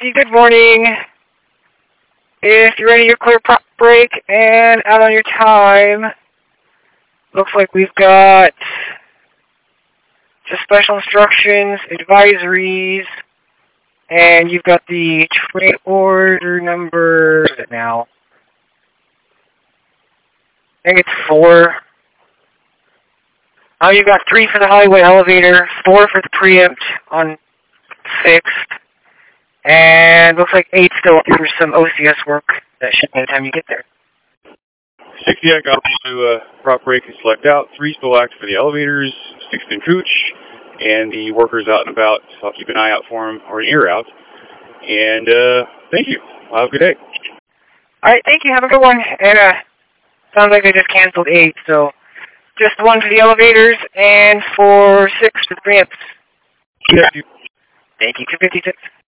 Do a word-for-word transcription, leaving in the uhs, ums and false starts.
fifty, good morning. If you're ready, your clear prop break and out on your time. Looks like we've got just special instructions, advisories, and you've got the train order number now. I think it's four. Oh, you've got three for the highway elevator, four for the preempt on sixth, and looks like eight still for some O C S work that should by the time you get there. sixty, I got to uh, prop break and select out. Three still active for the elevators, sixth and Cooch, and the workers out and about, so I'll keep an eye out for them, or an ear out. And uh, thank you. Have a good day. All right, thank you. Have a good one. And uh, sounds like they just canceled eight, so just one for the elevators and for six for the preempts. Thank you. Thank you, two fifty-six.